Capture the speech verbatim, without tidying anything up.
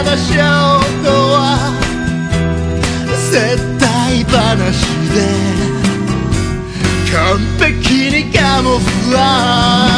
場所とは接待話で完璧にカモフラー